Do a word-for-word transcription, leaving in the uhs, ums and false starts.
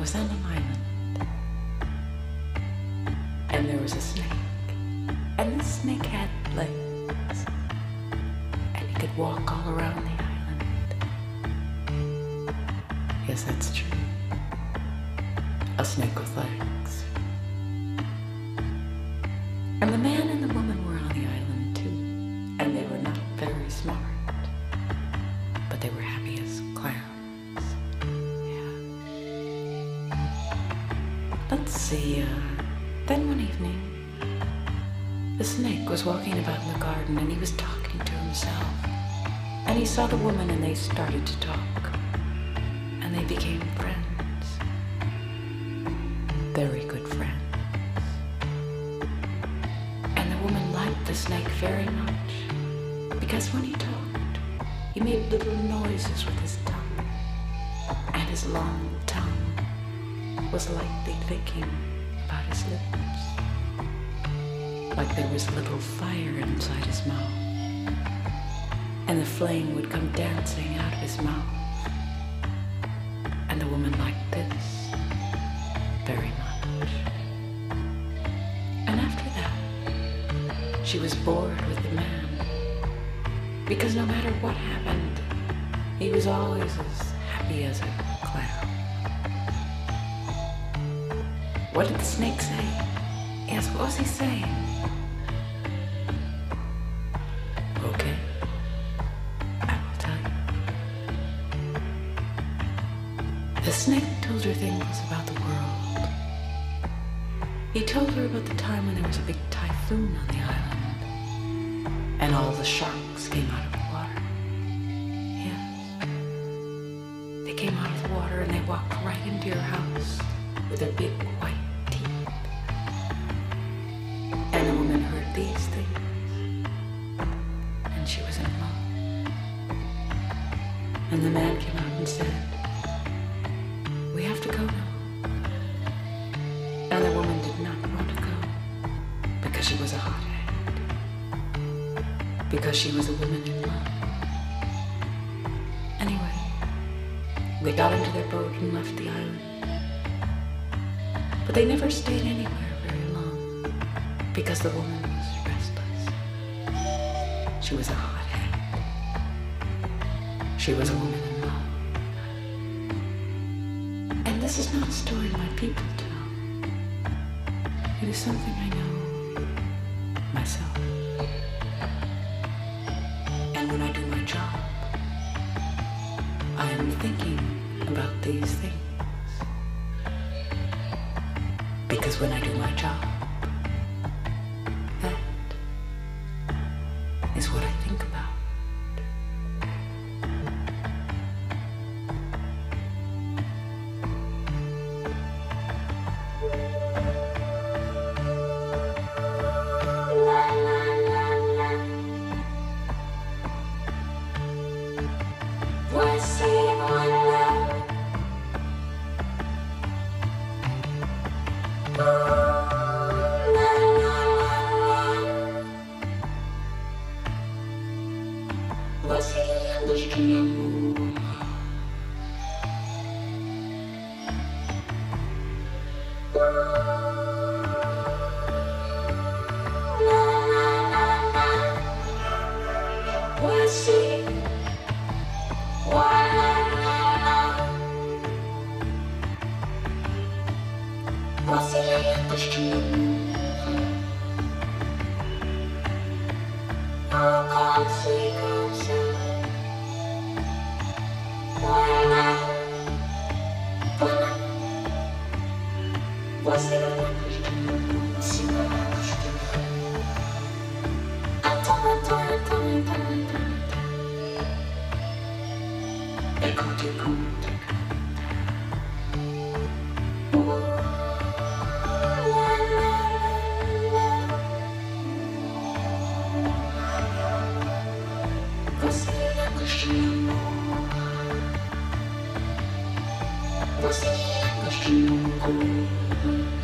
was on an island, and there was a snake, and the snake had legs, and he could walk all around the island. Yes, that's true. A snake with legs. And the man and the woman were on the island too, and they were not very smart, but they were happy as clams. Yeah. Let's see, uh, then one evening, the snake was walking about in the garden and he was talking to himself. And he saw the woman and they started to talk. And they became friends. Very good friends. And the woman liked the snake very much because when he talked, he made little noises with his tongue. And his long tongue was lightly thinking about his lips. Like there was a little fire inside his mouth. And the flame would come dancing out of his mouth. And the woman liked this very much. And after that, she was bored with the man. Because no matter what happened, he was always as happy as a clown. What did the snake say? Yes, what was he saying? Okay, I will tell you. The snake told her things about the world. He told her about the time when there was a big typhoon on the island, and all the sharks came out of the water. Yes, they came out of the water and they walked right into your house with their big white teeth. And the woman heard these things. She was in love. And the man came out and said, we have to go now. And the woman did not want to go because she was a hothead. Because she was a woman in love. Anyway, they got into their boat and left the island. But they never stayed anywhere very long because the woman was restless. She was a hothead. She was a woman in love. And this is not a story my people tell. It is something I know myself. And when I do my job, I am thinking about these things. Because when I do my job, that is what I think about. Você